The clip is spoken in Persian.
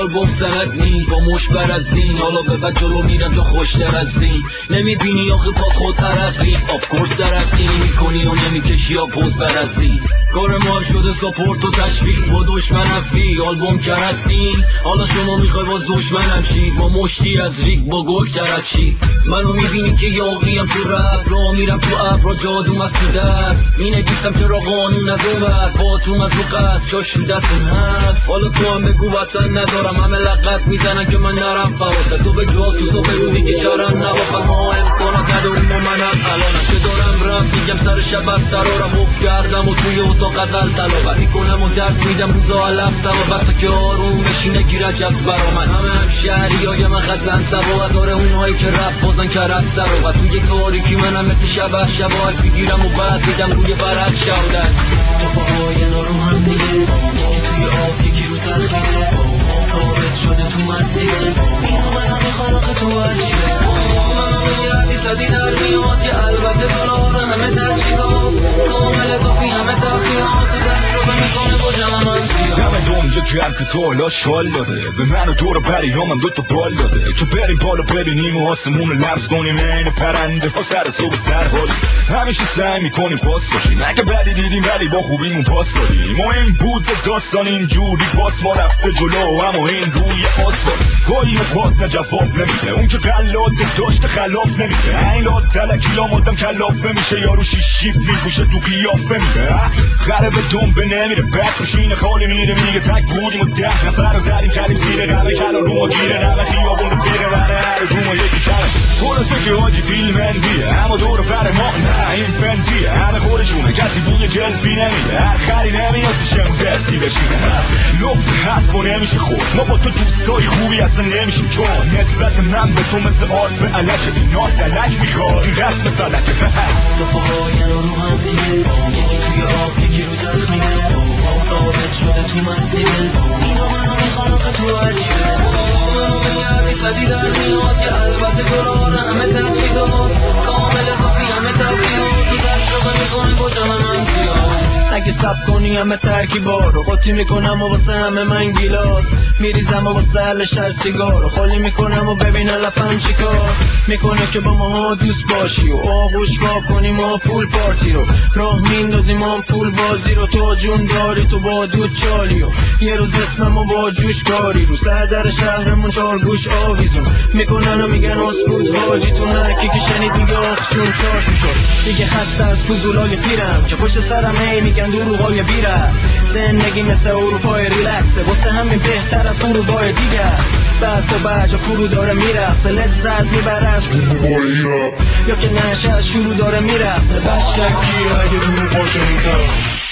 آلبوم سند نی با مشبر از این، حالا به بعد جلو میرم تا خوشتر از این. نمیبینی آخه پا خود عرقی آف کورس درقی میکنی و نمیکشی یا پوز برزی. کار ما شده ساپورت و تشویق با دشمن افی آلبوم کرستی. حالا شما میخوای باز دشمنم شی با مشتی از ریگ با گل کرفشی. منو میبینی که یاقیم تو رپ را میرم تو ابرا جادوم از تو دست مینویسم چرا قانون از اون باتوم از رو قصد جاش رو دستون هست. حالا تو هم بگو وطن ندارم همه لقت میزنن که من نرم فواتر. تو به جاسوسا بگو دیگه شرم نبافم ما امکانات نداریم و منم الانم که دارم رفت میگم سر شب از قرارم افت کردم و توی اتاق غزل تلاوت میکنم و درس میدم روزا علف تلاوت که آروم بشینه گیرج از برا من. همه هم شهری های من خزن سبا هزار اونهایی که رفت بازن کرد سر و توی تاریکی منم مثل شبه شباهت میگیرم و بعد میدم روی برد شودن. توفاهای نارو هم دیگه یکی توی آب یکی رو تخمیه ثابت شده تو مسیره اینو منم میخوان آخه تو عجیبه منو میگردی صدی در میاد که البته دلار همه تجهیزات کامل کافی همه تخییات تو تجربه میکنه با جمع من زیاد یکی هم که تو حالا شال داده به من و دور پریامم دوتا بال داده که بریم بالا ببینیم و آسمون رو لمس کنیم این پرنده ها سر صبح سر حالی همیشه سعی میکنیم پاس باشیم اگه بدی دیدیم ولی با خوبیمون پاس دادیم مهم بود داستان اینجوری باس ما رفته جلو اما این روی آسفالت گاهی پات نه جواب نمیده اون که قلاده داشته خلاف نمیده این لاد تلکی لامادم کلافه میشه یارو شیشیب میپوشه تو قیافه میده خره به دنبه نمیره بک بشینه خالی میره میگه تک بودیم و 10 نفر رو زدیم کردیم زیر قمه کلا رو ما گیره نمه خیابون رفیقه منه هر رو ما یکی کلم خلاصه که حاجی فیلم اندیه اما دور فر ما نه این فندیه همه خودشونه کسی بوی جلفی نمیده هر خری نمیاد شم زرفی بشینه لب حرف و نمیشه خورد ما با تو دوستای خوبی اصلا نمیشیم چون نسبت من به تو مثل آرف علک اینا دلک میخواد این رسم فلکه تو پاهای رو هم دیگه یکی توی آب یکی رو تخمیه ثابت شده تو مسیره اینو منو میخوان آخه تو عجیبه منو میگردی صدی در میاد که البته دلار همه تجهیزات کامل کافی همه تفریات تو تجربه میکنی با جمع من زیاد اگه سب کنی همه ترکیبا رو قاطی میکنم و واسه همه من گیلاس میریزم و واسه حل شر سیگار رو خالی میکنم و ببین علفم چیکار میکنه که با ما دوست باشی و آغوش وا کنیم و پول پارتی رو راه میندازیم و پول بازی رو تو جون داری تو با دود چالی و یه روز اسمم و با جوش کاری رو سر در شهرمون 4 گوش آویزون میکنن و میگن اسکوت حاجیتون هرکی که شنید میگه آخ جون شارژ میشد دیگه خسته از فضولای پیرم که پشت سرم هی میگن دروغای بیره زندگی مثل اروپای ریلکسه واسه همین بهتر از اروپای دیگه است برف و برج و فرو داره میرقصه لذت میبره از یا که نشه از شروع داره میرقصه بشکی اگه دور باشه میتر